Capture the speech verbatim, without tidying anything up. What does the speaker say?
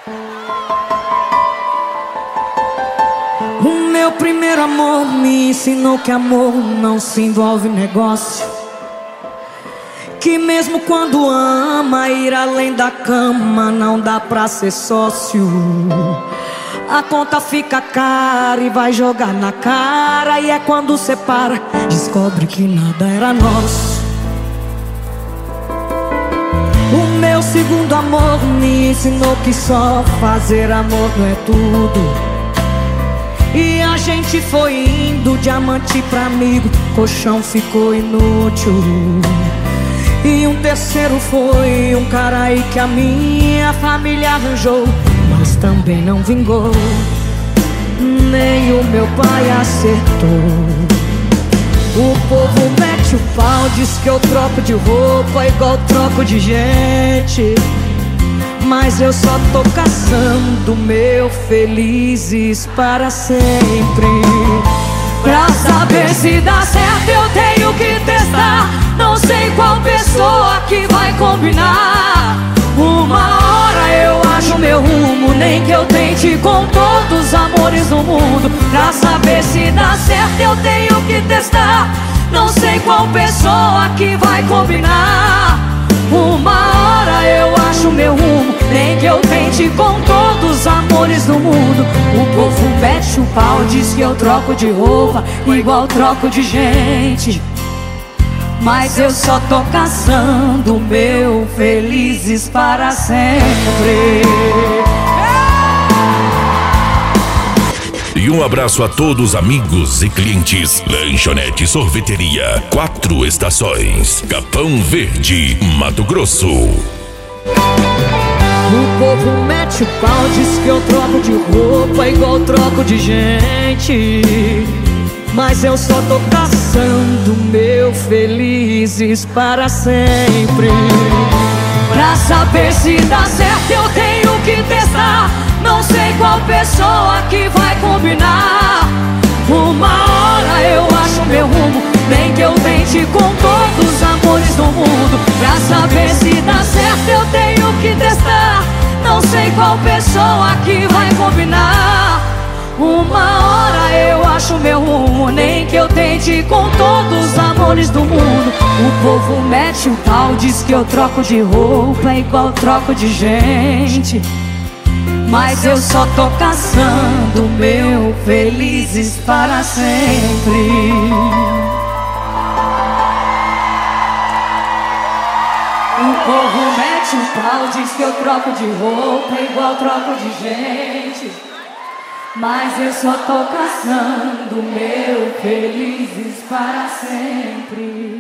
O meu primeiro amor me ensinou que amor não se envolve negócio, que mesmo quando ama, ir além da cama não dá pra ser sócio. A conta fica cara e vai jogar na cara, e é quando separa, descobre que nada era nosso. O meu segundo amor me ensinou que só fazer amor não é tudo, e a gente foi indo, diamante pra amigo, colchão ficou inútil. E um terceiro foi um cara aí que a minha família arranjou, mas também não vingou, nem o meu pai acertou. O povo mete o pau, diz que eu troco de roupa igual troco de gente, mas eu só tô caçando meu felizes para sempre. Pra saber se dá certo eu tenho que testar, não sei qual pessoa que vai combinar. Uma hora eu acho meu rumo, nem que eu tente com todos os amores do mundo. Pra saber se dá certo eu tenho que testar, não sei qual pessoa que vai combinar. Uma hora eu acho meu rumo, nem que eu tente com todos os amores do mundo. O povo mete o pau, diz que eu troco de roupa igual troco de gente, mas eu só tô caçando meu felizes para sempre. E um abraço a todos amigos e clientes. Lanchonete Sorveteria Quatro Estações, Capão Verde, Mato Grosso. O povo mete o pau, diz que eu troco de roupa igual troco de gente, mas eu só tô caçando meu felizes para sempre. Pra saber se dá certo eu tenho que testar, não sei qual pessoa que vai combinar. Uma hora eu acho meu rumo, nem que eu tente com todos os amores do mundo. Pra saber se dá certo eu tenho que testar, não sei qual pessoa que vai combinar. Uma hora eu acho meu rumo, nem que eu tente com todos os amores do mundo. O povo mete o pau, diz que eu troco de roupa igual troco de gente, mas eu só tô caçando meu felizes para sempre. O povo mete o pau, diz que eu troco de roupa igual troco de gente, mas eu só tô caçando meu felizes para sempre.